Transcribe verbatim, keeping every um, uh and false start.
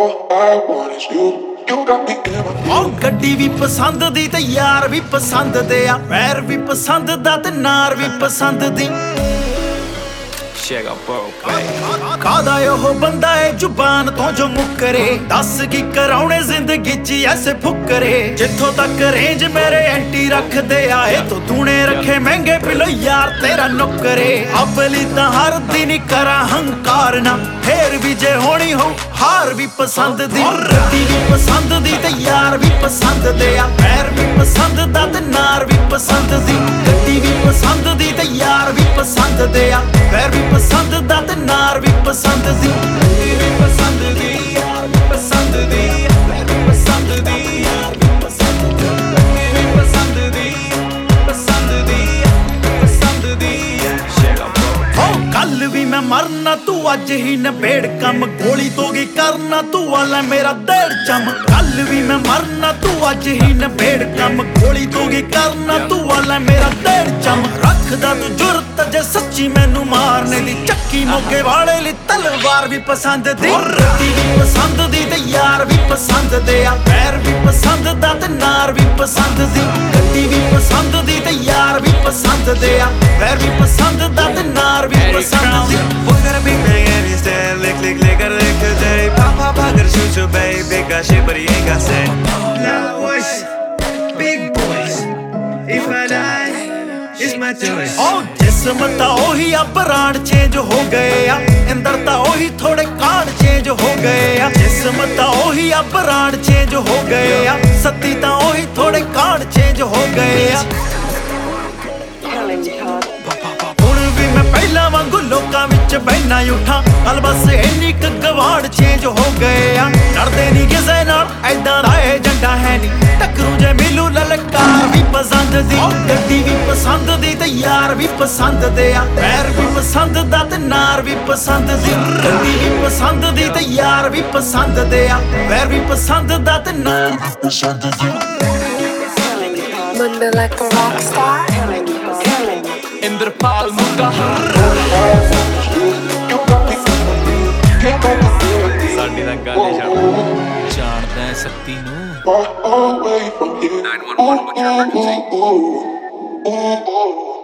ਉਹ ਗੱਡੀ ਵੀ ਪਸੰਦ ਦੀ ਤੇ ਯਾਰ ਵੀ ਪਸੰਦ ਦੇ ਆ, ਪੈਰ ਵੀ ਪਸੰਦ ਦਾ ਤੇ ਨਾਰ ਵੀ ਪਸੰਦ ਦੀ। ਕਾਦਾ ਉਹ ਬੰਦਾ ਏ ਜ਼ੁਬਾਨ ਤੋਂ ਜੋ ਮੁੱਕਰੇ, ਦੱਸ ਕੀ ਕਰਾਉਣੇ ਜ਼ਿੰਦਗੀ ਚ ਐਸੇ ਫੁੱਕਰੇ। ਜਿੱਥੋਂ ਤੱਕ ਰੇਂਜ ਮੇਰੇ ਐਂਟੀ ਰੱਖਦੇ ਆਏ, ਤੂੰ ਦੂਣੇ ਰੱਖੇ ਮਹਿੰਗੇ ਪਿਲੋ ਯਾਰ ਤੇਰਾ ਨੁੱਕਰੇ। ਅਬਲੀ ਤਾਂ ਹਰ ਦਿਨ ਕਰਾਂ ਹੰਕਾਰ ਨਾ, ਫੇਰ ਵੀ ਜੇ ਹੋਣੀ ਹੋ ਹਾਰ ਵੀ ਪਸੰਦ ਦੀ। ਗੱਡੀ ਵੀ ਪਸੰਦ ਦੀ ਤੇ ਯਾਰ ਵੀ ਪਸੰਦ ਦੇ ਆ, ਪੈਰ ਵੀ ਪਸੰਦ ਦਾ ਤੇ ਨਾਰ ਵੀ ਪਸੰਦ ਦੀ। ਗੱਡੀ ਵੀ ਪਸੰਦ ਦੀ ਤੇ ਯਾਰ ਵੀ ਪਸੰਦ ਦੇ ਆ, ਪੈਰ ਵੀ ਪਸੰਦ ਦਾ ਤੇ ਨਾਰ ਵੀ ਪਸੰਦ ਦੀ। ਗੱਡੀ ਵੀ ਪਸੰਦ ਦੀ ਯਾਰ ਵੀ ਪਸੰਦ ਦੀ, ਪੈਰ ਵੀ ਪਸੰਦ ਦੀ ਯਾਰ ਵੀ ਪਸੰਦ ਦੀ। ਗੱਡੀ ਵੀ ਪਸੰਦ ਦੀ ਪਸੰਦ ਦੀ ਪਸੰਦ ਦੀ। ਕੱਲ ਵੀ ਮੈਂ ਮਰਨਾ ਤੂੰ ਅੱਜ ਹੀ ਨਬੇੜ ਕੰਮ, ਗੋਲੀ ਤੋਂ ਕੀ ਕਰਨਾ ਤੂੰ ਵਾਲਾ ਮੇਰਾ ਦੇੜ ਚਮ। ਕੱਲ ਵੀ ਮੈਂ ਮਰਨਾ ਤੂੰ ਅੱਜ ਹੀ ਨਬੇੜ ਕੰਮ, ਗੋਲੀ ਤੋਂ ਕੀ ਕਰਨਾ ਤੂੰ ਵਾਲਾ ਮੇਰਾ ਦੇੜ ਚਮ। ਰੱਖਦਾ ਤੂੰ ਜੁਰਤ ਜੇ ਸੱਚੀ ਮੈਨੂੰ ਮਾਰਨੇ ਦੀ, ਚੱਕੀ ਮੋਗੇ ਵਾਲੇ ਲਈ ਤਲਵਾਰ ਵੀ ਪਸੰਦ ਦੀ। ਗੱਡੀ ਵੀ ਪਸੰਦ ਦੀ ਤੇ ਯਾਰ ਵੀ ਪਸੰਦ ਦੇ ਆ, ਪੈਰ ਵੀ ਪਸੰਦ ਦਾ ਤੇ ਨਾਰ ਵੀ ਪਸੰਦ ਦੀ। ਗੱਡੀ ਵੀ ਪਸੰਦ ਦੀ ਤੇ ਯਾਰ ਵੀ ਪਸੰਦ ਦੇ ਆ, ਪੈਰ ਵੀ ਪਸੰਦ ਦਾ ਤੇ ਨਾਰ ਵੀ ਪਸੰਦ ਦੀ। Boy got a big bang and he's dead. Lick, lick, lick, gotta lick today. Pop, pop, I gotta shoot your babe. Big got shit, but he ain't got set. Now what's big boys? If I die, it's my choice. Oh, ਜਿਸਮ ਤਾਂ ਉਹੀ ਆ, brand change ਹੋ ਗਏ ਆ, ਅੰਦਰ ਤਾਂ ਉਹੀ ਥੋੜੇ ਕਾਂਡ ਚੇਂਜ ਹੋ ਗਏ ਆ। ਜਿਸਮ ਤਾਂ ਉਹੀ ਆ, ਬਰਾਂਡ ਚੇਂਜ ਹੋ ਗਏ ਆ, ਸੱਤੀ ਤਾਂ ਉਹੀ ਥੋੜੇ ਕਾਂਡ ਚੇਂਜ ਹੋ ਗਏ ਆ। ਮੈਂ ਪਹਿਲਾਂ ਵਾਂਗੂ ਲੋਕਾਂ ਵਿੱਚ ਬਹਿਨਾ ਉੱਠਾਂ, ਹਲ ਬਸ ਇੰਨੀ ਕੁ ਗਵਾੜ ਚੇਂਜ ਹੋ ਗਏ ਆ। ਲੜਦੇ ਨਹੀਂ ਕਿਸੇ ਨਾਲ ਐਦਾਂ ਦਾ ਏਜੰਡਾ ਹੈ ਨੀ, ਟੱਕਰੂ ਜੇ ਮਿਲੂ ਲਲਕਾਰ ਵੀ ਪਸੰਦ ਦੀ। ਗੱਡੀ ਵੀ ਪਸੰਦ ਦੀ ਤੇ ਯਾਰ ਵੀ ਪਸੰਦ ਦੇ ਆ, ਪੈਰ ਵੀ ਪਸੰਦ ਦਾ ਤੇ ਨਾਰ ਵੀ ਪਸੰਦ ਦੀ। ਗੱਡੀ ਵੀ ਪਸੰਦ ਦੀ ਤੇ ਯਾਰ ਵੀ ਪਸੰਦ ਦੇ ਆ, ਪੈਰ ਵੀ ਪਸੰਦ ਦਾ ਤੇ ਨਾਰ ਵੀ ਪਸੰਦ ਦੀ। Mundo like a rock star. Inderpal ਮੁੰਡਾ ਸਾਡੀ ਤਾਂ ਗੱਲ ਹੀ ਛੱਡ, ਜਾਣਦਾ ਸ਼ਕਤੀ ਨੂੰ। Far away from here. nine one one, what's your emergency?